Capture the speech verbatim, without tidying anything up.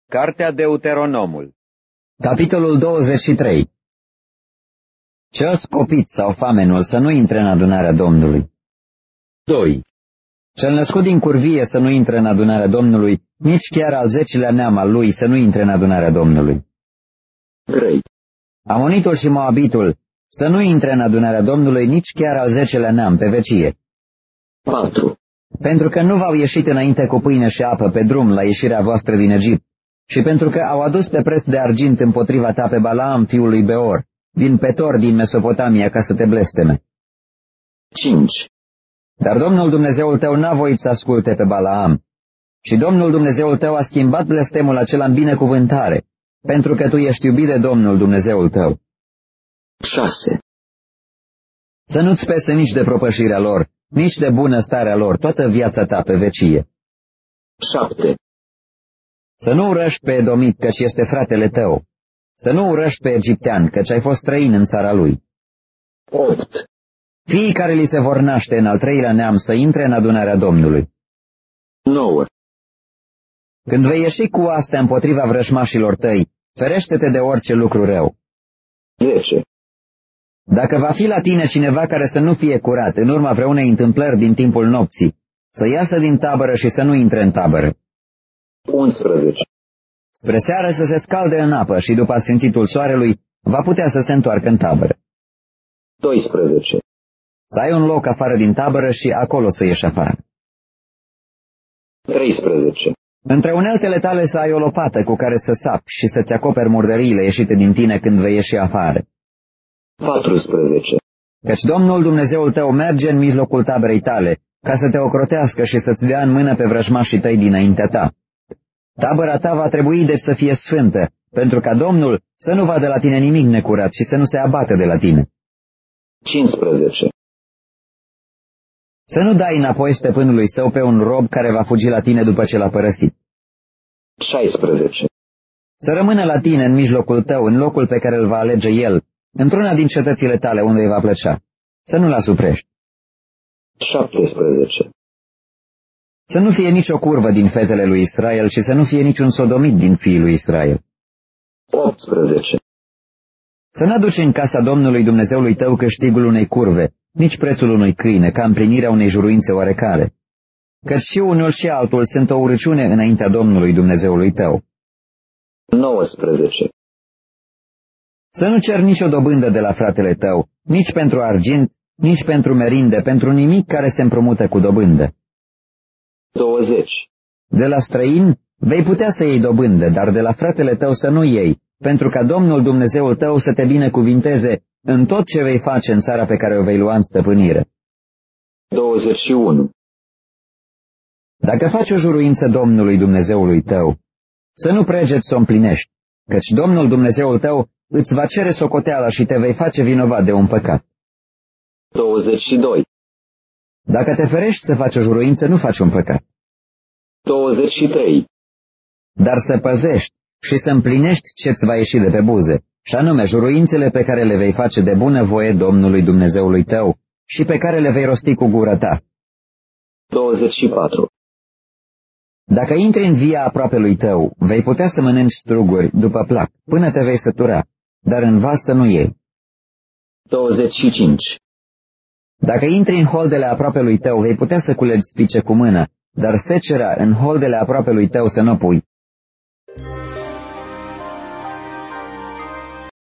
Cartea Deuteronomul. Capitolul douăzeci și trei. Cel scopit sau famenul să nu intre în adunarea Domnului. doi. Cel născut din curvie să nu intre în adunarea Domnului, nici chiar al zecilea neam al lui să nu intre în adunarea Domnului. trei. Amonitul și Moabitul să nu intre în adunarea Domnului, nici chiar al zecelea neam pe vecie. patru. Pentru că nu v-au ieșit înainte cu pâine și apă pe drum la ieșirea voastră din Egipt, și pentru că au adus pe preț de argint împotriva ta pe Balaam, fiul lui Beor, din Petor din Mesopotamia, ca să te blesteme. cinci. Dar Domnul Dumnezeul tău n-a voit să asculte pe Balaam, și Domnul Dumnezeul tău a schimbat blestemul acela în binecuvântare, pentru că tu ești iubit de Domnul Dumnezeul tău. șase. Să nu-ți pese nici de propășirea lor, nici de bunăstarea lor, toată viața ta pe vecie. șapte. Să nu urăști pe edomit, căci este fratele tău. Să nu urăști pe egiptean, căci ai fost străin în țara lui. opt. Fiii care li se vor naște în al treilea neam să intre în adunarea Domnului. nouă. Când vei ieși cu astea împotriva vrăjmașilor tăi, ferește-te de orice lucru rău. zece. Dacă va fi la tine cineva care să nu fie curat în urma vreunei întâmplări din timpul nopții, să iasă din tabără și să nu intre în tabără. unsprezece. Spre seară să se scalde în apă și după asfințitul soarelui va putea să se întoarcă în tabără. doisprezece. Să ai un loc afară din tabără și acolo să ieși afară. treisprezece. Între uneltele tale să ai o lopată cu care să sapi și să-ți acoperi murdăriile ieșite din tine când vei ieși afară. patrusprezece. Căci Domnul Dumnezeul tău merge în mijlocul taberei tale, ca să te ocrotească și să-ți dea în mână pe vrăjmașii tăi dinaintea ta. Tabăra ta va trebui deci să fie sfântă, pentru ca Domnul să nu vadă la tine nimic necurat și să nu se abate de la tine. cincisprezece. Să nu dai înapoi stăpânului său pe un rob care va fugi la tine după ce l-a părăsit. șaisprezece. Să rămână la tine în mijlocul tău, în locul pe care îl va alege el, într-una din cetățile tale unde îi va plăcea. Să nu-l asuprești. șaptesprezece. Să nu fie nicio curvă din fetele lui Israel și să nu fie niciun sodomit din fiii lui Israel. optsprezece. Să n-aduci în casa Domnului Dumnezeului tău câștigul unei curve, nici prețul unui câine, ca împlinirea unei juruințe oarecare. Căci și unul și altul sunt o urăciune înaintea Domnului Dumnezeului tău. nouăsprezece. Să nu ceri nicio dobândă de la fratele tău, nici pentru argint, nici pentru merinde, pentru nimic care se împrumută cu dobândă. douăzeci. De la străin vei putea să iei dobândă, dar de la fratele tău să nu iei, pentru ca Domnul Dumnezeul tău să te binecuvinteze în tot ce vei face în țara pe care o vei lua în stăpânire. douăzeci și unu. Dacă faci o juruință Domnului Dumnezeului tău, să nu pregeți să o împlinești, căci Domnul Dumnezeul tău îți va cere socoteala și te vei face vinovat de un păcat. douăzeci și doi. Dacă te ferești să faci o juruință, nu faci un păcat. douăzeci și trei. Dar să păzești și să împlinești ce-ți va ieși de pe buze, și anume juruințele pe care le vei face de bună voie Domnului Dumnezeului tău și pe care le vei rosti cu gura ta. douăzeci și patru. Dacă intri în via aproapelui tău, vei putea să mănânci struguri după plac, până te vei sătura, dar în vas să nu iei. douăzeci și cinci. Dacă intri în holdele aproapelui tău, vei putea să culegi spice cu mână, dar secerea în holdele aproapelui tău să nu pui,